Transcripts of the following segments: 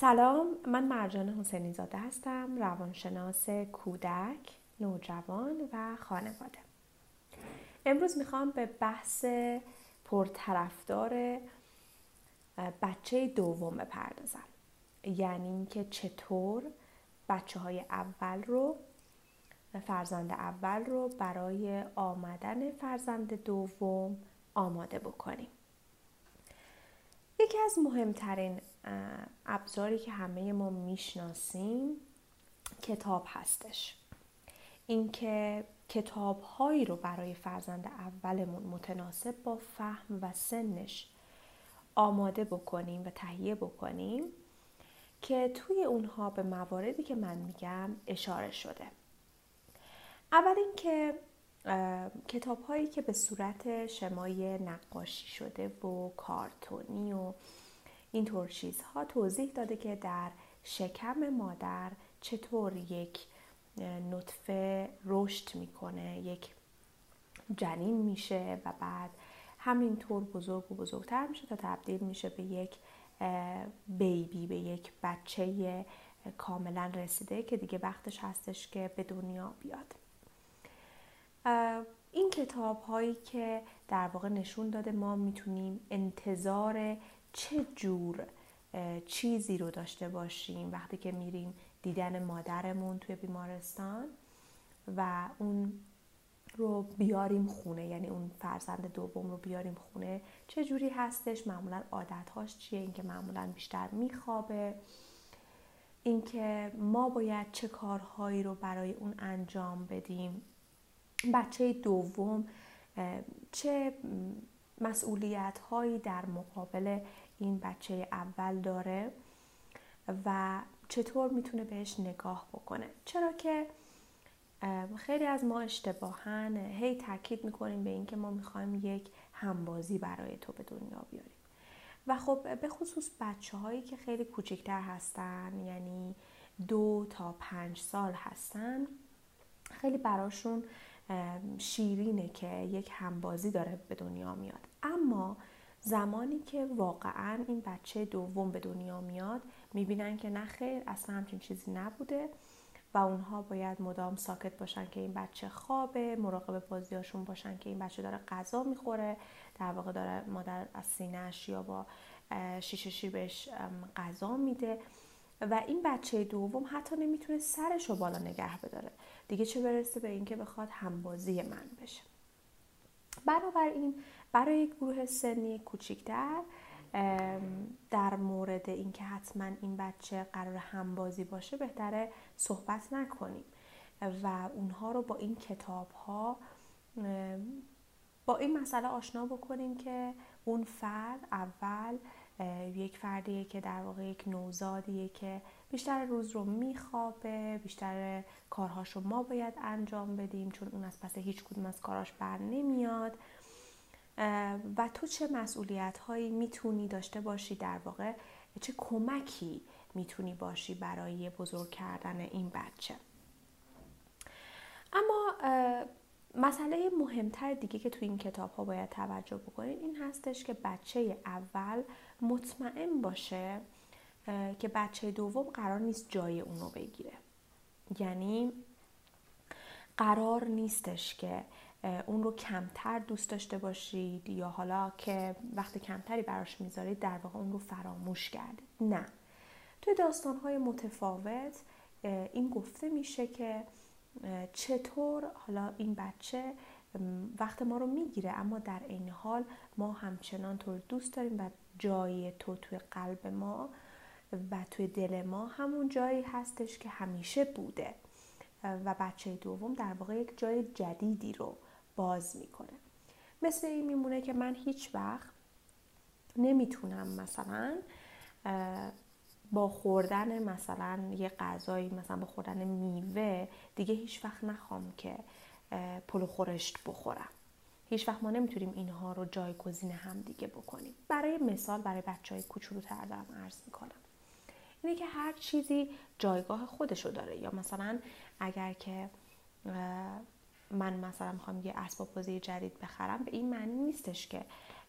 سلام، من مرجان حسینی زاده هستم، روانشناس کودک، نوجوان و خانواده. امروز میخوام به بحث پرطرفدار بچه دوم بپردازم. یعنی اینکه چطور بچه‌های اول رو، فرزند اول رو برای آمدن فرزند دوم آماده بکنیم. یکی از مهمترین ابزاری که همه ما میشناسیم کتاب هستش. اینکه کتاب‌هایی رو برای فرزند اولمون متناسب با فهم و سنش آماده بکنیم و تهیه بکنیم که توی اونها به مواردی که من میگم اشاره شده. اول اینکه کتاب‌هایی که به صورت شمای نقاشی شده و کارتونی و اینطور چیزها توضیح داده که در شکم مادر چطور یک نطفه رشد میکنه، یک جنین میشه و بعد همینطور بزرگ و بزرگتر میشه تا تبدیل میشه به یک بیبی، به یک بچه کاملا رسیده که دیگه وقتش هستش که به دنیا بیاد. این کتاب هایی که در واقع نشون داده ما میتونیم انتظار چه جور چیزی رو داشته باشیم وقتی که میریم دیدن مادرمون توی بیمارستان و اون رو بیاریم خونه، یعنی اون فرزند دوم رو بیاریم خونه، چه جوری هستش، معمولا عادتهاش چیه، اینکه معمولا بیشتر میخوابه، اینکه ما باید چه کارهایی رو برای اون انجام بدیم، بچه دوم چه مسئولیت هایی در مقابل این بچه اول داره و چطور میتونه بهش نگاه بکنه. چرا که خیلی از ما اشتباهاً هی تاکید میکنیم به این که ما میخوایم یک همبازی برای تو به دنیا بیاریم و خب به خصوص بچه هایی که خیلی کوچکتر هستن، یعنی 2 تا 5 سال هستن، خیلی براشون شیرینه که یک همبازی داره به دنیا میاد. اما زمانی که واقعا این بچه دوم به دنیا میاد میبینن که نه خیر، اصلا همچین چیزی نبوده و اونها باید مدام ساکت باشن که این بچه خوابه، مراقب بازیاشون باشن که این بچه داره غذا میخوره، در واقع داره مادر از سینه‌اش یا با شیشه شیبش غذا میده و این بچه دوم حتی نمیتونه سرش رو بالا نگه بداره، دیگه چه برسه به اینکه بخواد همبازی من بشه. بنابراین برای یک گروه سنی کوچیک‌تر در مورد اینکه حتما این بچه قرار همبازی باشه بهتره صحبت نکنیم و اونها رو با این کتاب‌ها با این مسئله آشنا بکنیم که اون فرد اول یک فردیه که در واقع یک نوزادیه که بیشتر روز رو میخوابه، بیشتر کارهاش رو ما باید انجام بدیم چون اون از پس هیچ کدوم از کاراش بر نمیاد و تو چه مسئولیت هایی میتونی داشته باشی، در واقع چه کمکی میتونی باشی برای بزرگ کردن این بچه. اما مسئله مهمتر دیگه که توی این کتاب ها باید توجه بکنید این هستش که بچه اول مطمئن باشه که بچه دوم قرار نیست جای اونو بگیره. یعنی قرار نیستش که اون رو کمتر دوست داشته باشید یا حالا که وقت کمتری براش میذارید در واقع اون رو فراموش کردید. نه، توی داستان‌های متفاوت این گفته میشه که چطور حالا این بچه وقت ما رو میگیره اما در این حال ما همچنان تو رو دوست داریم و جای تو توی قلب ما و توی دل ما همون جایی هستش که همیشه بوده و بچه دوم در واقع یک جای جدیدی رو باز میکنه. مثل این میمونه که من هیچ وقت نمیتونم مثلا با خوردن مثلا یه غذایی، مثلا با خوردن میوه دیگه هیچ وقت نخوام که پلو خورشت بخورم. هیچ وقت ما نمیتونیم اینها رو جایگزین هم دیگه بکنیم. برای مثال برای بچهای کوچولوتر دارم عرض میکنم اینه که هر چیزی جایگاه خودشو داره. یا مثلا اگر که من مثلا میخوام یه اسباب بازی جدید بخرم به این معنی نیستش که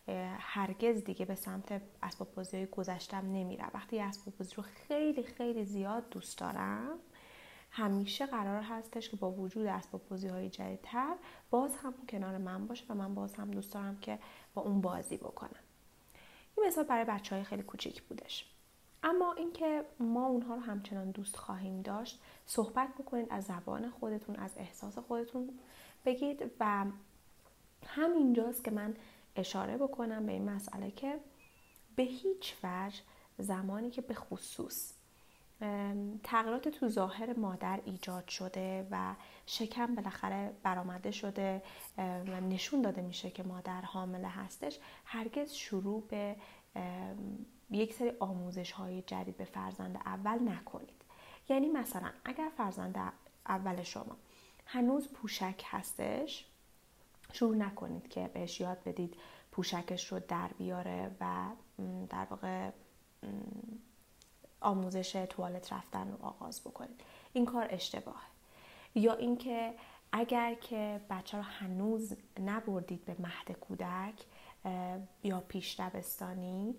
هرگز دیگه به سمت اسباب بازی‌های گذشتم نمیرم. وقتی اسباب بازی رو خیلی خیلی زیاد دوست دارم، همیشه قرار هستش که با وجود اسباب بازی‌های جدیدتر باز هم کنار من باشه و من باز هم دوست دارم که با اون بازی بکنم. این مثال برای بچه‌های خیلی کوچیک بودش. اما اینکه ما اونها رو همچنان دوست خواهیم داشت، صحبت بکنید، از زبان خودتون، از احساس خودتون بگید و همینجاست که من اشاره بکنم به این مسئله که به هیچ وجه زمانی که به خصوص تغییرات تو ظاهر مادر ایجاد شده و شکم بالاخره برآمده شده و نشون داده میشه که مادر حامله هستش، هرگز شروع به یک سری آموزش‌های جدید به فرزند اول نکنید. یعنی مثلا اگر فرزند اول شما هنوز پوشک هستش، شروع نکنید که بهش یاد بدید پوشکش رو در بیاره و در واقع آموزش توالت رفتن رو آغاز بکنید. این کار اشتباهه. یا اینکه اگر که بچه رو هنوز نبردید به مهد کودک یا پیش دبستانی،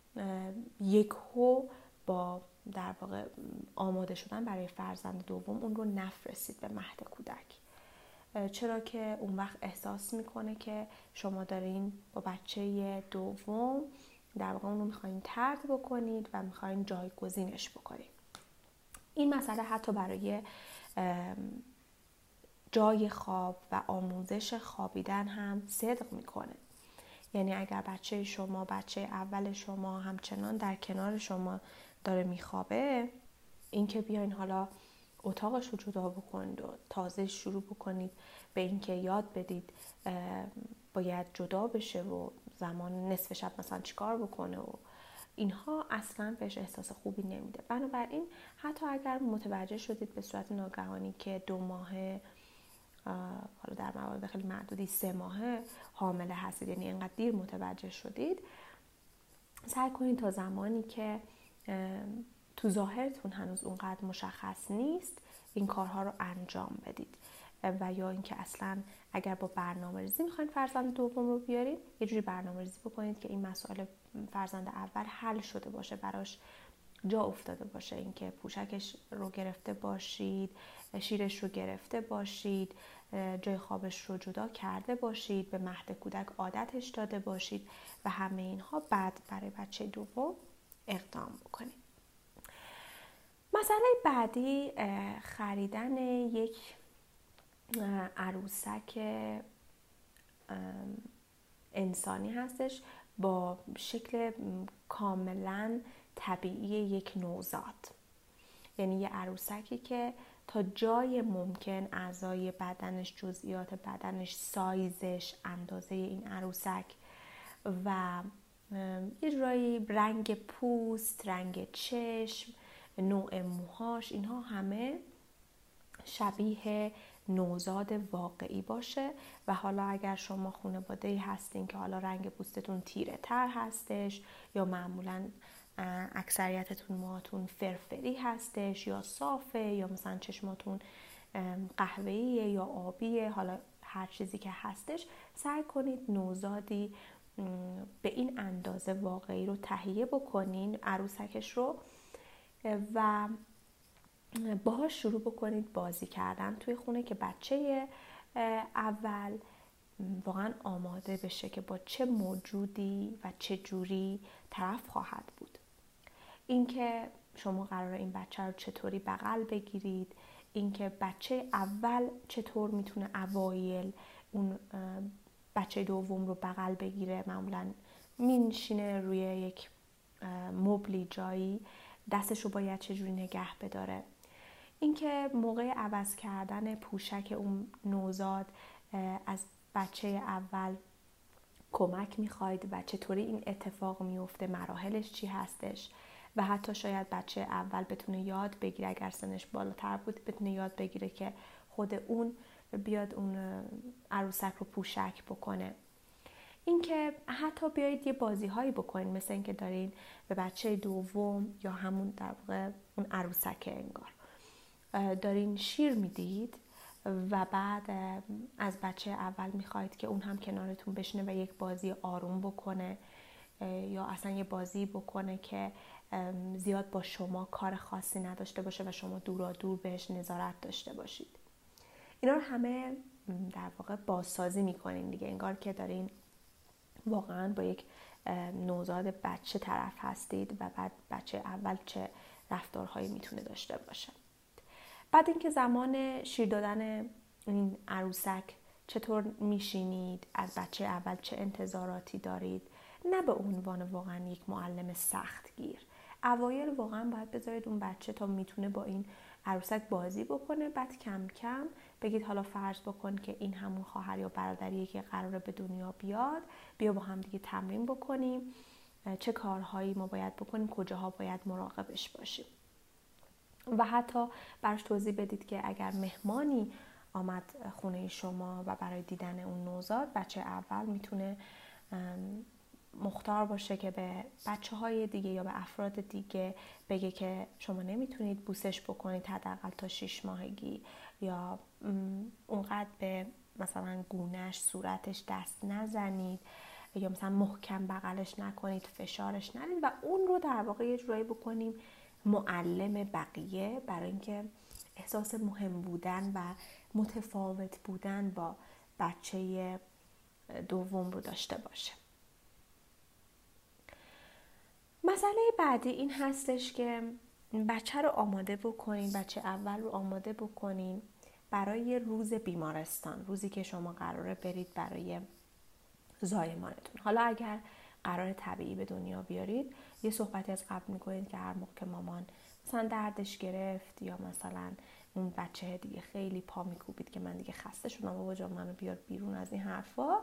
یکهو با در واقع آماده شدن برای فرزند دوم اون رو نفرستید به مهد کودک. چرا که اون وقت احساس میکنه که شما دارین با بچه دوم در واقع اون رو میخواین طرد بکنید و میخواین جایگزینش بکنید. این مسئله حتی برای جای خواب و آموزش خوابیدن هم صدق میکنه. یعنی اگر بچه شما، بچه اول شما همچنان در کنار شما داره میخوابه، اینکه بیاین حالا اتاقش رو جدا بکنید و تازه شروع بکنید به اینکه یاد بدید باید جدا بشه و زمان نصف شب مثلا چیکار بکنه و اینها، اصلا بهش احساس خوبی نمیده. بنابراین حتی اگر متوجه شدید به صورت ناگهانی که 2 ماهه، حالا در موارد خیلی معدودی 3 ماهه حامله هستید، یعنی اینقدر دیر متوجه شدید، سعی کنید تا زمانی که تو ظاهرتون هنوز اونقدر مشخص نیست این کارها رو انجام بدید. و یا اینکه اصلا اگر با برنامه‌ریزی میخواین فرزند دوم رو بیارید، یه جوری برنامه‌ریزی بکنید که این مسائل فرزند اول حل شده باشه، براش جا افتاده باشه. اینکه پوشکش رو گرفته باشید، شیرش رو گرفته باشید، جای خوابش رو جدا کرده باشید، به مهد کودک عادتش داده باشید و همه اینها بعد برای بچه دوم اقدام بکنید. مسئله بعدی خریدن یک عروسک انسانی هستش با شکل کاملا طبیعی یک نوزاد. یعنی یه عروسکی که تا جای ممکن اعضای بدنش، جزئیات بدنش، سایزش، اندازه این عروسک و یه جورایی رنگ پوست، رنگ چشم، نوع موهاش، اینها همه شبیه نوزاد واقعی باشه. و حالا اگر شما خانواده‌ای هستین که حالا رنگ پوستتون تیره تر هستش یا معمولاً اکثریتتون موهاتون فرفری هستش یا صافه یا مثلا چشماتون قهوه‌ایه یا آبیه، حالا هر چیزی که هستش، سعی کنید نوزادی به این اندازه واقعی رو تهیه بکنین، عروسکش رو، و باهاش شروع بکنید بازی کردن توی خونه که بچه اول واقعا آماده بشه که با چه موجودی و چه جوری طرف خواهد بود. اینکه شما قراره این بچه رو چطوری بغل بگیرید، اینکه بچه اول چطور میتونه اوایل اون بچه دوم رو بغل بگیره. معمولا مینشینه روی یک مبلی جایی، دستش رو باید چجوری نگه بداره. اینکه موقع عوض کردن پوشک اون نوزاد از بچه اول کمک میخواید و چطوری این اتفاق میفته، مراحلش چی هستش و حتی شاید بچه اول بتونه یاد بگیره، اگر سنش بالاتر بود بتونه یاد بگیره که خود اون بیاد اون عروسک رو پوشک بکنه. اینکه حتی بیایید یه بازی هایی بکنید، مثل اینکه دارین به بچه دوم یا همون در واقع اون عروسک انگار دارین شیر میدید و بعد از بچه اول میخواید که اون هم کنارتون بشینه و یک بازی آروم بکنه یا اصلا یه بازی بکنه که زیاد با شما کار خاصی نداشته باشه و شما دورا دور بهش نظارت داشته باشید. اینا رو همه در واقع بازسازی میکنین دیگه، انگار که دارین واقعا با یک نوزاد بچه طرف هستید و بعد بچه اول چه رفتارهایی میتونه داشته باشه. بعد اینکه زمان شیر دادن این عروسک چطور میشینید، از بچه اول چه انتظاراتی دارید، نه به عنوان واقعا یک معلم سخت گیر. اوایل واقعا باید بذارید اون بچه تا میتونه با این عروسک بازی بکنه، بعد کم کم بگید حالا فرض بکن که این همون خواهر یا برادریه که قراره به دنیا بیاد، بیا با هم دیگه تمرین بکنیم چه کارهایی ما باید بکنیم، کجاها باید مراقبش باشیم. و حتی براش توضیح بدید که اگر مهمانی آمد خونه شما و برای دیدن اون نوزاد، بچه اول میتونه مختار باشه که به بچه های دیگه یا به افراد دیگه بگه که شما نمیتونید بوسش بکنید حداقل تا 6 ماهگی، یا اونقدر به مثلا گونهش، صورتش دست نزنید، یا مثلا محکم بغلش نکنید، فشارش ندید و اون رو در واقع یه جورایی بکنیم معلم بقیه، برای اینکه احساس مهم بودن و متفاوت بودن با بچه دوم رو داشته باشه. مسئله بعدی این هستش که بچه رو آماده بکنین، بچه اول رو آماده بکنین برای روز بیمارستان، روزی که شما قراره برید برای زایمانتون. حالا اگر قرار طبیعی به دنیا بیارید، یه صحبتی از قبل میکنید که هر موقع که مامان مثلا دردش گرفت یا مثلا اون بچه دیگه خیلی پا میکوبید که من دیگه خسته شدم بابا جان منو بیار بیرون از این حرفا،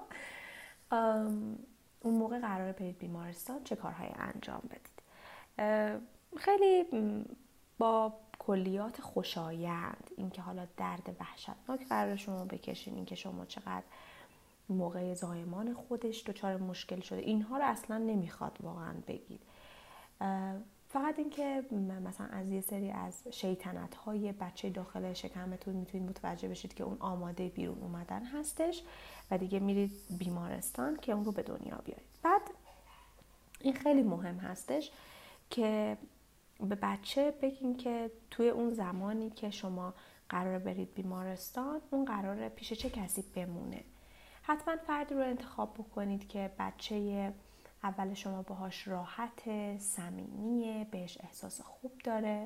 اون موقع قراره برید بیمارستان چه کارهایی انجام بدید. خیلی با کلیات خوشایند، اینکه حالا درد وحشتناک قراره شما بکشین، اینکه شما چقدر موقع زایمان خودش دچار مشکل شده، اینها رو اصلا نمیخواد واقعا بگید. فقط اینکه مثلا از یه سری از شیطنت‌های بچه داخل شکمتون میتونید متوجه بشید که اون آماده بیرون اومدن هستش و دیگه میرید بیمارستان که اون رو به دنیا بیارید. بعد این خیلی مهم هستش که به بچه بگین که توی اون زمانی که شما قراره برید بیمارستان، اون قراره پیش چه کسی بمونه. حتما فردی رو انتخاب بکنید که بچه اول شما باهاش راحت، صمیمیه، بهش احساس خوب داره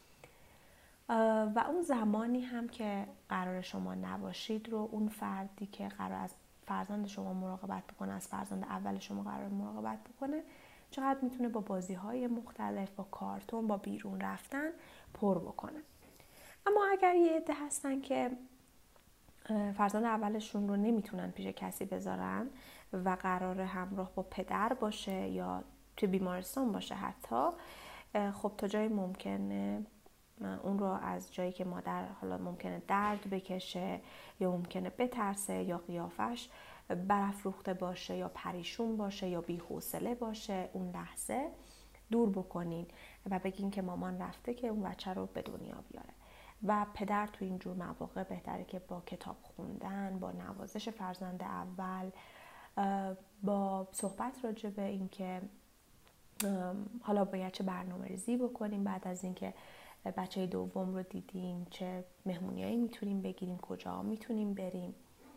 و اون زمانی هم که قرار شما نباشید رو اون فردی که قرار از فرزند شما مراقبت بکنه، از فرزند اول شما قرار مراقبت بکنه، چقدر میتونه با بازی‌های مختلف، با کارتون، با بیرون رفتن پر بکنه. اما اگر یه عده هستن که فرزند اولشون رو نمیتونن پیش کسی بذارن و قراره همراه با پدر باشه یا توی بیمارستان باشه حتی، خب تا جایی ممکنه اون رو از جایی که مادر حالا ممکنه درد بکشه یا ممکنه بترسه یا قیافش برافروخته باشه یا پریشون باشه یا بی‌حوصله باشه، اون لحظه دور بکنین و بگین که مامان رفته که اون بچه رو به دنیا بیاره. و پدر تو اینجور مواقع بهتره که با کتاب خوندن، با نوازش فرزند اول، با صحبت راجع به این که حالا باید چه برنامه‌ریزی بکنیم بعد از اینکه بچه دوم رو دیدیم، چه مهمونیایی میتونیم بگیریم، کجا میتونیم بریم،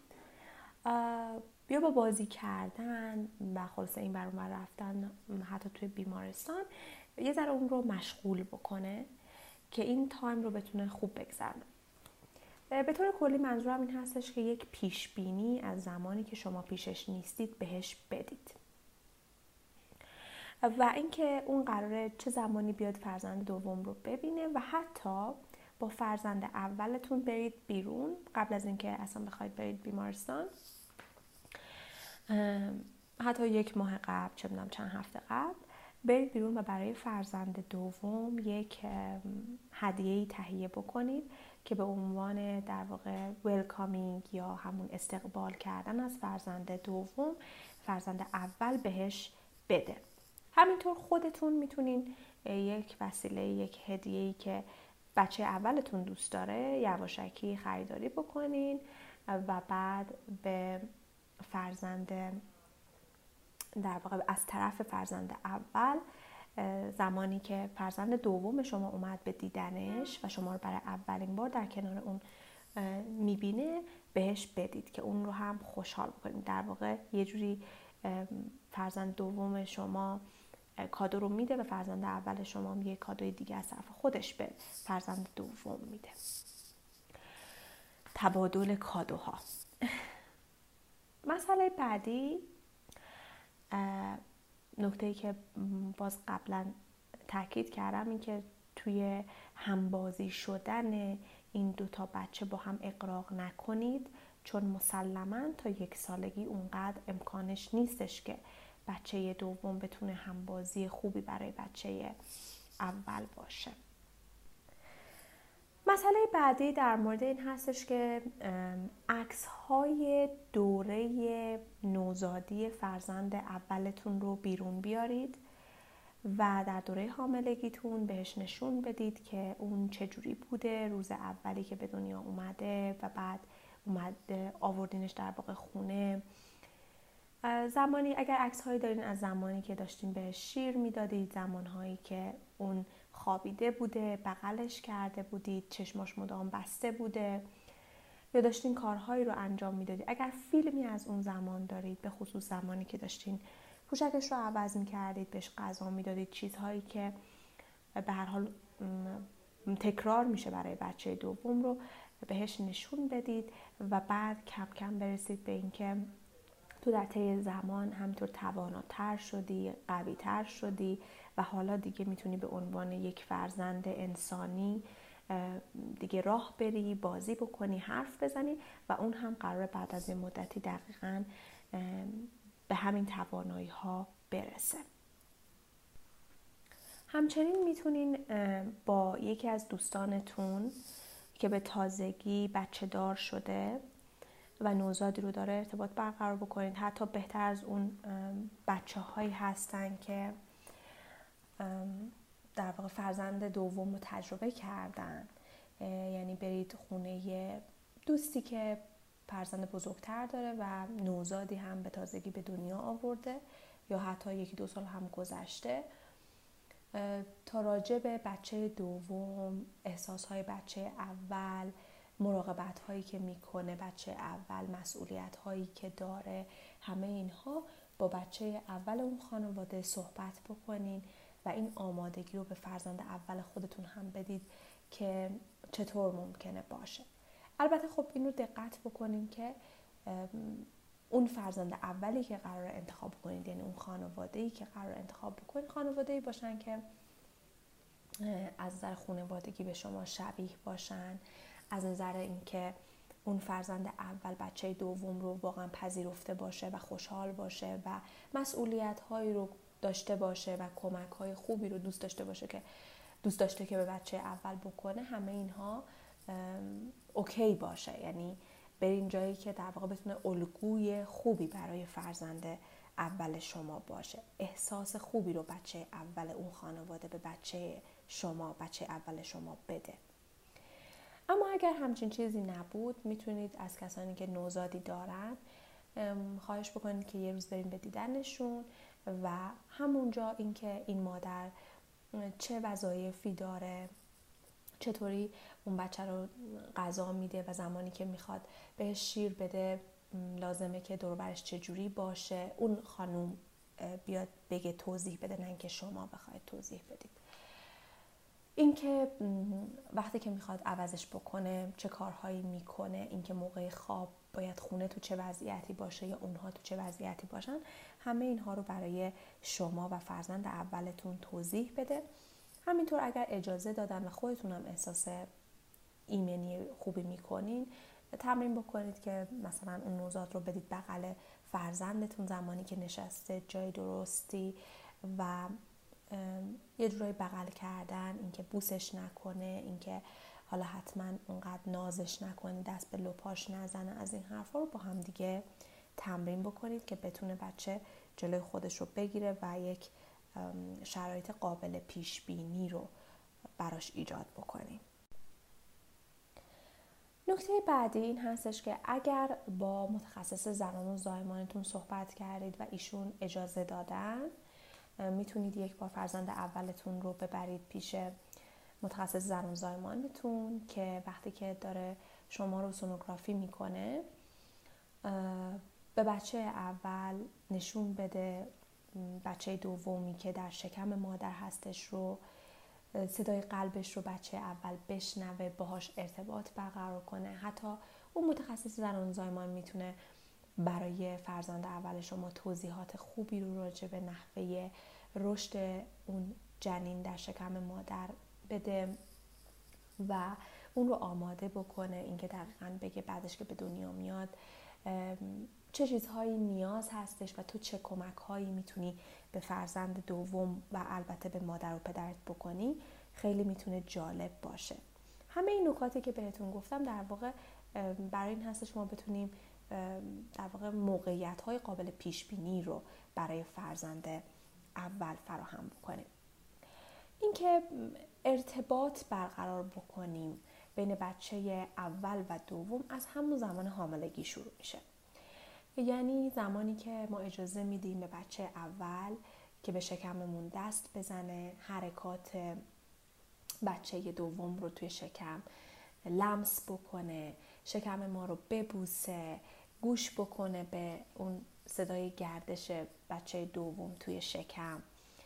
بیا با بازی کردن و خلاصه این بر اون بر رفتن حتی توی بیمارستان یه ذره اون رو مشغول بکنه که این تایم رو بتونه خوب بگذرونه. به طور کلی منظورم این هستش که یک پیش بینی از زمانی که شما پیشش نیستید بهش بدید و اینکه اون قراره چه زمانی بیاد فرزند دوم رو ببینه و حتی با فرزند اولتون برید بیرون قبل از اینکه اصلا بخواید برید بیمارستان، حتی 1 ماه قبل، چه میدونم چند هفته قبل، برید بیرون و برای فرزند دوم یک هدیه‌ای تهیه بکنید که به عنوان در واقع ویلکامینگ یا همون استقبال کردن از فرزند دوم فرزند اول بهش بده. همینطور خودتون میتونین یک وسیله، یک هدیه‌ای که بچه اولتون دوست داره یواشکی خریداری بکنین و بعد به فرزند در واقع از طرف فرزند اول زمانی که فرزند دوم شما اومد به دیدنش و شما رو برای اولین بار در کنار اون میبینه بهش بدید که اون رو هم خوشحال بکنید. در واقع یه جوری فرزند دوم شما کادو رو میده و فرزند اول شما هم یه کادوی دیگه از طرف خودش به فرزند دوم میده. تبادل کادوها. مسئله بعدی، نکته‌ای که باز قبلا تاکید کردم، این که توی همبازی شدن این دوتا بچه با هم اغراق نکنید، چون مسلماً تا 1 سالگی اونقدر امکانش نیستش که بچه دوم بتونه همبازی خوبی برای بچه اول باشه. مسئله بعدی در مورد این هستش که عکس‌های دوره نوزادی فرزند اولتون رو بیرون بیارید و در دوره حاملگیتون بهش نشون بدید که اون چجوری بوده روز اولی که به دنیا اومده و بعد آوردینش در واقع خونه. زمانی اگر عکس‌هایی دارین از زمانی که داشتین بهش شیر میدادید، زمانهایی که اون خوابیده بوده، بغلش کرده بودید، چشماش مدام بسته بوده یا داشتین کارهایی رو انجام میدادید، اگر فیلمی از اون زمان دارید، به خصوص زمانی که داشتین پوشکش رو عوض میکردید، بهش غذا میدادید، چیزهایی که به هر حال تکرار میشه برای بچه دوم رو بهش نشون بدید و بعد کم کم برسید به اینکه تو در طی زمان همینطور تواناتر شدی، قوی‌تر شدی و حالا دیگه میتونی به عنوان یک فرزند انسانی دیگه راه بری، بازی بکنی، حرف بزنی و اون هم قراره بعد از این مدتی دقیقاً به همین توانایی ها برسه. همچنین میتونین با یکی از دوستانتون که به تازگی بچه دار شده و نوزادی رو داره ارتباط برقرار بکنید. حتی بهتر از اون بچه هایی هستن که در واقع فرزند دوم رو تجربه کردن، یعنی برید خونه دوستی که فرزند بزرگتر داره و نوزادی هم به تازگی به دنیا آورده یا حتی 1-2 سال هم گذشته، تا راجع به بچه دوم، احساسهای بچه اول، مراقبت هایی که میکنه بچه اول، مسئولیت هایی که داره، همه اینها با بچه اول اون خانواده صحبت بکنین و این آمادگی رو به فرزند اول خودتون هم بدید که چطور ممکنه باشه. البته خب این رو دقت بکنین که اون فرزند اولی که قرار انتخاب کنید، یعنی اون خانواده‌ای که قرار انتخاب بکنید، خانواده‌ای باشن که از نظر خانوادگی به شما شبیه باشن، از نظر اینکه اون فرزند اول بچه دوم رو واقعا پذیرفته باشه و خوشحال باشه و مسئولیت‌هایی رو داشته باشه و کمک‌های خوبی رو دوست داشته که به بچه اول بکنه. همه اینها اوکی باشه، یعنی برین جایی که در واقع بتونه الگوی خوبی برای فرزند اول شما باشه، احساس خوبی رو بچه اول اون خانواده به بچه اول شما بده. اما اگر همچین چیزی نبود، میتونید از کسانی که نوزادی دارن خواهش بکنید که یه روز بریم به دیدنشون و همونجا اینکه این مادر چه وظایفی داره، چطوری اون بچه رو غذا میده و زمانی که میخواد بهش شیر بده لازمه که دور برش چجوری باشه، اون خانوم بیاد بگه، توضیح بده، نه اینکه شما بخواید توضیح بدید. اینکه وقتی که میخواد عوضش بکنه چه کارهایی میکنه، اینکه موقع خواب باید خونه تو چه وضعیتی باشه یا اونها تو چه وضعیتی باشن، همه اینها رو برای شما و فرزند اولتون توضیح بده. همینطور اگر اجازه دادن و خودتونم احساس ایمنی خوبی میکنین، تمرین بکنید که مثلا اون نوزاد رو بدید بغل فرزندتون زمانی که نشسته جای درستی و یه جورایی بغل کردن، اینکه بوسش نکنه، اینکه حالا حتما اونقدر نازش نکنه، دست به لپاش نزنه، از این حرفا رو با هم دیگه تمرین بکنید که بتونه بچه جلوی خودش رو بگیره و یک شرایط قابل پیش بینی رو براش ایجاد بکنید. نکته بعدی این هستش که اگر با متخصص زنان و زایمانتون صحبت کردید و ایشون اجازه دادن، میتونید یک بار فرزند اولتون رو ببرید پیش متخصص زن و زایمانتون که وقتی که داره شما رو سونوگرافی میکنه به بچه اول نشون بده، بچه دومی که در شکم مادر هستش رو، صدای قلبش رو بچه اول بشنوه، باهاش ارتباط برقرار کنه. حتی اون متخصص زنان زایمان میتونه برای فرزند اول شما توضیحات خوبی رو راجع به نحوه رشد اون جنین در شکم مادر بده و اون رو آماده بکنه، اینکه دقیقاً بگه بعدش که به دنیا میاد چه چیزهایی نیاز هستش و تو چه کمک‌هایی میتونی به فرزند دوم و البته به مادر و پدرت بکنی. خیلی میتونه جالب باشه. همه این نکاتی که بهتون گفتم در واقع برای این هستش ما بتونیم در واقع موقعیت‌های قابل پیش‌بینی رو برای فرزند اول فراهم بکنیم. اینکه ارتباط برقرار بکنیم بین بچه اول و دوم از همون زمان حاملگی شروع میشه. یعنی زمانی که ما اجازه میدیم به بچه اول که به شکممون دست بزنه، حرکات بچه دوم رو توی شکم لمس بکنه، شکم ما رو ببوسه، گوش بکنه به اون صدای گردش بچه دوم توی شکم،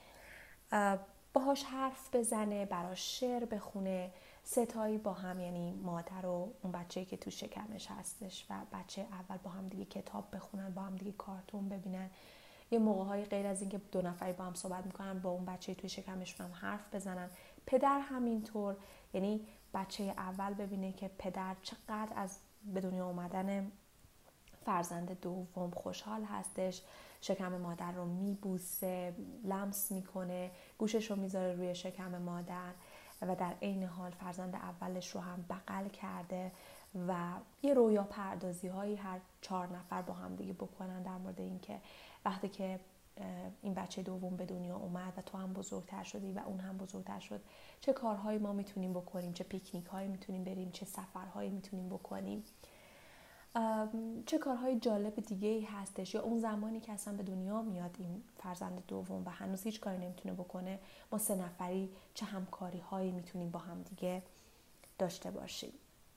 باهاش حرف بزنه، براش شعر بخونه، ستایی با هم، یعنی مادر و اون بچه‌ای که تو شکمش هستش و بچه اول با هم دیگه کتاب بخونن، با هم دیگه کارتون ببینن. یه موقع‌های غیر از اینکه دو نفری با هم صحبت میکنن، با اون بچه‌ای توی شکمشون هم حرف بزنن. پدر همینطور، یعنی بچه اول ببینه که پدر چقدر از به دنیا اومدن فرزند دوم خوشحال هستش، شکم مادر رو میبوسه، لمس میکنه، گوشش رو میذاره روی شکم مادر و در عین حال فرزند اولش رو هم بغل کرده و یه رویا پردازی هایی هر 4 نفر با هم دیگه بکنن در مورد این که وقتی که این بچه دوم به دنیا اومد و تو هم بزرگتر شدی و اون هم بزرگتر شد، چه کارهایی ما میتونیم بکنیم، چه پیکنیک هایی میتونیم بریم، چه سفرهایی میتونیم بکنیم، چه کارهای جالب دیگه ای هستش. یا اون زمانی که اصلا به دنیا میاد این فرزند دوم و هنوز هیچ کاری نمیتونه بکنه، ما 3 نفری چه همکاری هایی میتونیم با هم دیگه داشته باشیم.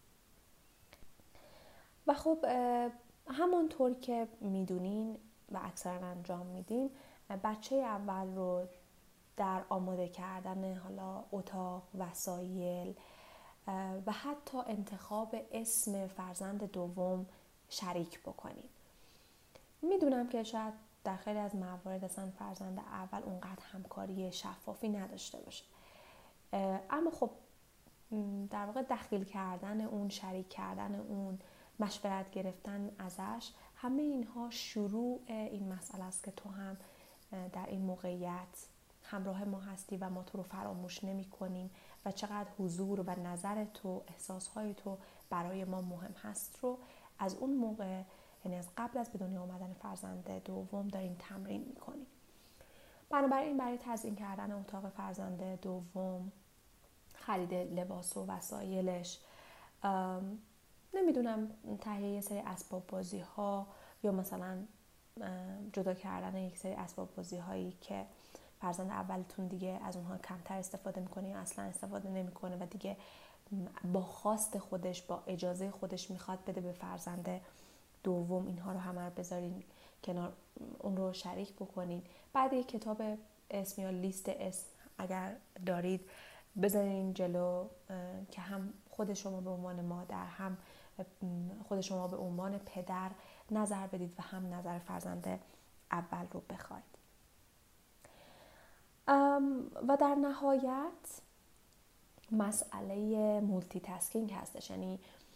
و خب همونطور که میدونین و اکثرا انجام میدیم، بچه اول رو در آماده کردن حالا اتاق، وسایل و حتی انتخاب اسم فرزند دوم شریک بکنیم. میدونم که شاید در خیلی از موارد اصلا فرزند اول اونقدر همکاری شفافی نداشته باشه، اما خب در واقع دخیل کردن اون، شریک کردن اون، مشورت گرفتن ازش، همه اینها شروع این مسئله است که تو هم در این موقعیت همراه ما هستی و ما تو رو فراموش نمی کنیم و چقدر حضور و نظر تو، احساسهای تو برای ما مهم هست رو از اون موقع، یعنی از قبل از به دنیا آمدن فرزند دوم داریم تمرین می کنیم. بنابراین برای تزیین کردن اتاق فرزند دوم، خرید لباس و وسایلش، نمیدونم تهیه یه سری اسباب بازی ها یا مثلا جدا کردن یک سری اسباب بازی هایی که فرزند اولتون دیگه از اونها کمتر استفاده میکنه یا اصلا استفاده نمیکنه و دیگه با خواست خودش، با اجازه خودش میخواد بده به فرزند دوم، اینها رو همه رو بذارین کنار، اون رو شریک بکنین. بعد یک کتاب اسم یا لیست اسم اگر دارید بذارین جلو که هم خود شما به عنوان مادر، هم خود شما به عنوان پدر نظر بدید و هم نظر فرزند اول رو بخواید. و در نهایت مسئله مولتی تاسکینگ هستش، یعنی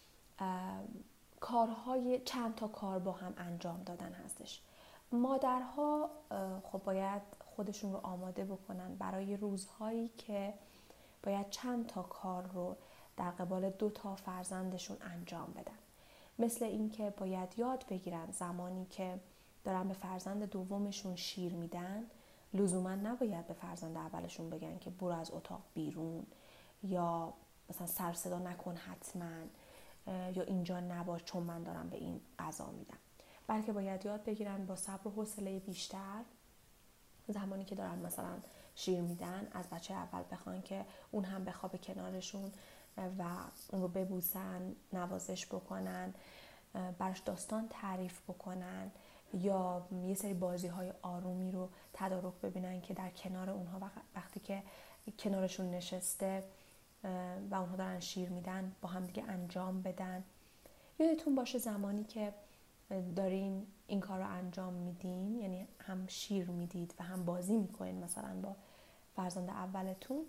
کارهای چند تا کار با هم انجام دادن هستش. مادرها خب باید خودشون رو آماده بکنن برای روزهایی که باید چند تا کار رو در قبال 2 تا فرزندشون انجام بدن. مثل این که باید یاد بگیرن زمانی که دارن به فرزند دومشون شیر میدن، لزوما نباید به فرزند اولشون بگن که برو از اتاق بیرون یا مثلا سر صدا نکن حتما، یا اینجا نباش چون من دارم به این غذا میدم، بلکه باید یاد بگیرن با صبر و حوصله بیشتر زمانی که دارن مثلا شیر میدن از بچه اول بخوان که اون هم بخوابه کنارشون و اون رو ببوسن، نوازش بکنن، براش داستان تعریف بکنن یا یه سری بازی‌های آرومی رو تدارک ببینن که در کنار اونها وقتی که کنارشون نشسته و اونها دارن شیر میدن با هم دیگه انجام بدن. یادتون باشه زمانی که دارین این کار رو انجام میدین، یعنی هم شیر میدید و هم بازی میکنین مثلا با فرزند اولتون،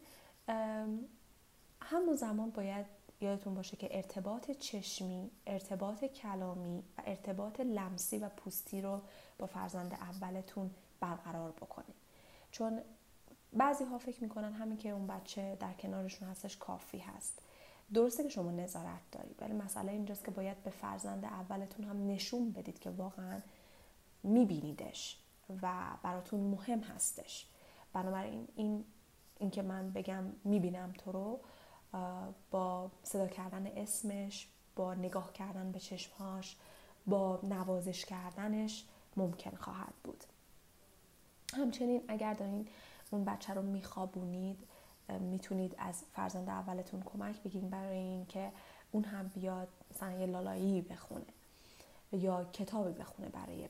همون زمان باید یادتون باشه که ارتباط چشمی، ارتباط کلامی و ارتباط لمسی و پوستی رو با فرزند اولتون برقرار بکنین. چون بعضی ها فکر میکنن همین که اون بچه در کنارشون هستش کافی هست. درسته که شما نظارت دارید، ولی مسئله اینجاست که باید به فرزند اولتون هم نشون بدید که واقعا میبینیدش و براتون مهم هستش. بنابراین این که من بگم میبینم تو رو، با صدا کردن اسمش، با نگاه کردن به چشمهاش، با نوازش کردنش ممکن خواهد بود. همچنین اگر دارین اون بچه رو میخوابونید، میتونید از فرزند اولتون کمک بگیرید برای این که اون هم بیاد مثلا یه لالایی بخونه یا کتابی بخونه برای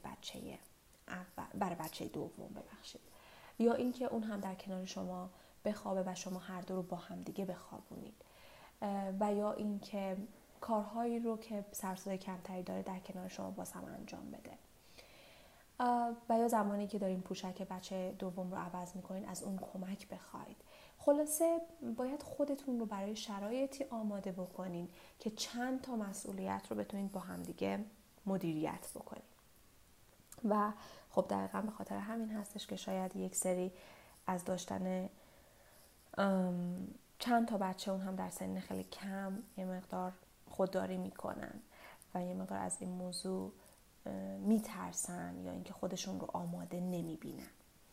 بچه دوم ببخشید، یا اینکه اون هم در کنار شما بخوابه و شما هر دو رو با هم دیگه بخوابونید، و یا اینکه کارهایی رو که سر کمتری داره در کنار شما باز هم انجام بده، و یا زمانی که دارین پوشک بچه دوم رو عوض میکنین از اون کمک بخواید. خلاصه باید خودتون رو برای شرایطی آماده بکنین که چند تا مسئولیت رو بتونید با هم دیگه مدیریت بکنین. و خب دقیقاً به خاطر همین هستش که شاید یک سری از داشتن چند تا بچه، اون هم در سن خیلی کم، یه مقدار خودداری میکنن و یه مقدار از این موضوع میترسن یا اینکه خودشون رو آماده نمیبینن.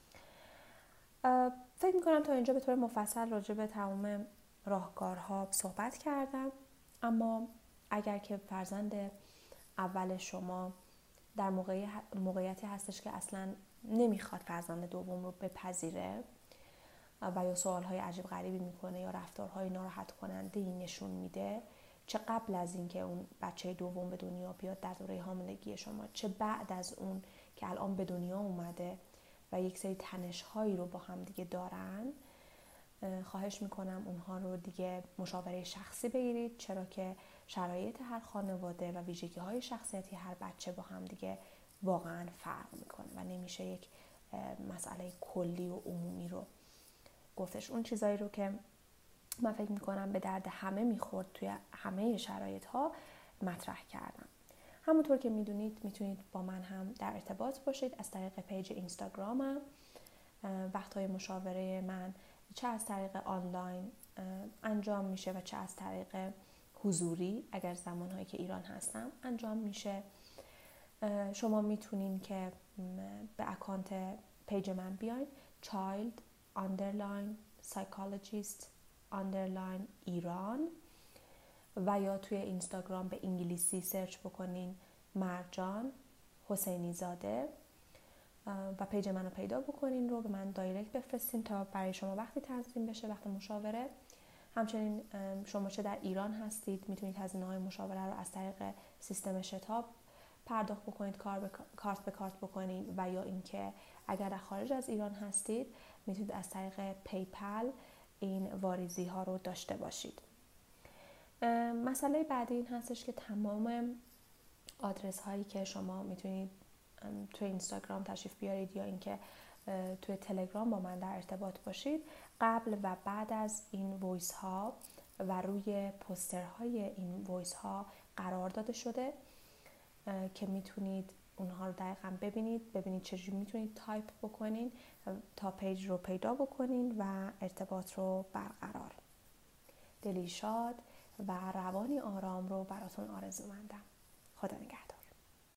فکر میکنم تا اینجا به طور مفصل راجع به تمام راهکارها صحبت کردم، اما اگر که فرزند اول شما در موقعیتی هستش که اصلا نمیخواد فرزند دوم رو بپذیره و یا سوالهای عجیب غریبی میکنه یا رفتارهای ناراحت کننده‌ای نشون میده، چه قبل از اینکه اون بچه دوم به دنیا بیاد در دوره حاملگی شما، چه بعد از اون که الان به دنیا اومده و یک سری تنش‌هایی رو با هم دیگه دارن، خواهش میکنم اونها رو دیگه مشاوره شخصی بگیرید، چرا که شرایط هر خانواده و ویژگی‌های شخصیتی هر بچه با هم دیگه واقعا فرق میکنه و نمیشه یک مسئله کلی و عمومی رو گفتش. اون چیزایی رو که من فکر میکنم به درد همه میخورد توی همه شرایط ها مطرح کردم. همونطور که میدونید میتونید با من هم در ارتباط باشید از طریق پیج اینستاگرامم. وقتهای مشاوره من چه از طریق آنلاین انجام میشه و چه از طریق حضوری اگر زمانهایی که ایران هستم انجام میشه. شما میتونین که به اکانت پیج من بیاین، child_psychologist_ایران، و یا توی اینستاگرام به انگلیسی سرچ بکنین مرجان حسینی زاده و پیج منو پیدا بکنین، رو به من دایرکت بفرستین تا برای شما وقتی تنظیم بشه، وقت مشاوره. همچنین شما چه در ایران هستید میتونید هزینه‌های مشاوره رو از طریق سیستم شتاب پرداخت بکنید، کارت به کارت بکنید، و یا اینکه اگر در خارج از ایران هستید میتونید از طریق پیپل این واریزی ها رو داشته باشید. مسئله بعدی این هستش که تمام آدرس هایی که شما میتونید توی اینستاگرام تشریف بیارید یا اینکه توی تلگرام با من در ارتباط باشید، قبل و بعد از این وایس ها و روی پوسترهای این وایس ها قرار داده شده که میتونید اونها رو دقیقاً ببینید چجوری میتونید تایپ بکنین تا پیج رو پیدا بکنین و ارتباط رو برقرار. دلی شاد و روانی آرام رو براتون آرزومندم. خدا نگهدار.